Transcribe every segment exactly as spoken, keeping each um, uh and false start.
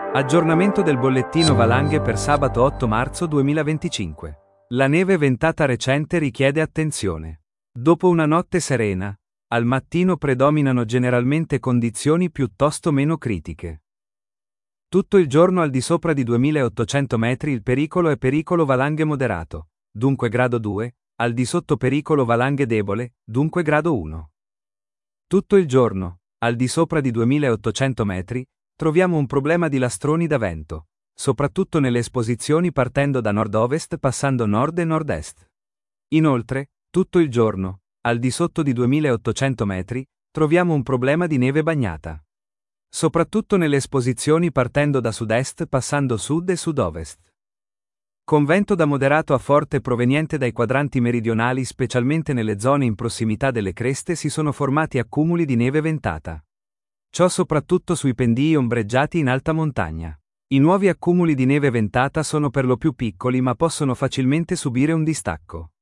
Aggiornamento del bollettino valanghe per sabato otto marzo duemilaventicinque. La neve ventata recente richiede attenzione. Dopo una notte serena, al mattino predominano generalmente condizioni piuttosto meno critiche. Tutto il giorno al di sopra di duemilaottocento metri il pericolo è pericolo valanghe moderato, dunque grado due, al di sotto pericolo valanghe debole, dunque grado uno. Tutto il giorno, al di sopra di duemilaottocento metri, troviamo un problema di lastroni da vento, soprattutto nelle esposizioni partendo da nord-ovest passando nord e nord-est. Inoltre, tutto il giorno, al di sotto di duemilaottocento metri, troviamo un problema di neve bagnata. Soprattutto nelle esposizioni partendo da sud-est passando sud e sud-ovest. Con vento da moderato a forte proveniente dai quadranti meridionali, specialmente nelle zone in prossimità delle creste, si sono formati accumuli di neve ventata. Ciò soprattutto sui pendii ombreggiati in alta montagna. I nuovi accumuli di neve ventata sono per lo più piccoli ma possono facilmente subire un distacco.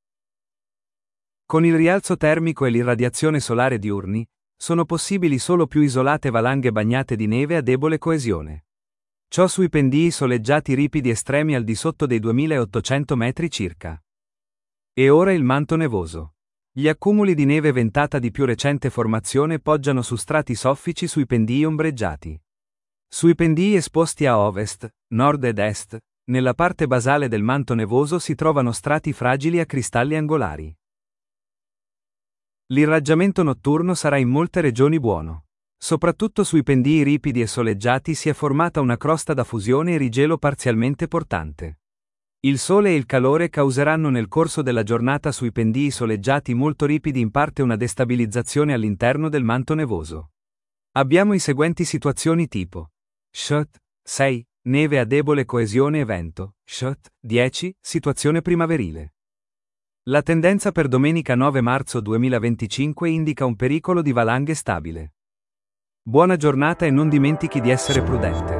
Con il rialzo termico e l'irradiazione solare diurni, sono possibili solo più isolate valanghe bagnate di neve a debole coesione. Ciò sui pendii soleggiati ripidi estremi al di sotto dei duemilaottocento metri circa. E ora il manto nevoso. Gli accumuli di neve ventata di più recente formazione poggiano su strati soffici sui pendii ombreggiati. Sui pendii esposti a ovest, nord ed est, nella parte basale del manto nevoso si trovano strati fragili a cristalli angolari. L'irraggiamento notturno sarà in molte regioni buono. Soprattutto sui pendii ripidi e soleggiati si è formata una crosta da fusione e rigelo parzialmente portante. Il sole e il calore causeranno nel corso della giornata sui pendii soleggiati molto ripidi in parte una destabilizzazione all'interno del manto nevoso. Abbiamo i seguenti situazioni tipo: Shut, sei, neve a debole coesione e vento, Shut, dieci, situazione primaverile. La tendenza per domenica nove marzo duemilaventicinque indica un pericolo di valanghe stabile. Buona giornata e non dimentichi di essere prudente.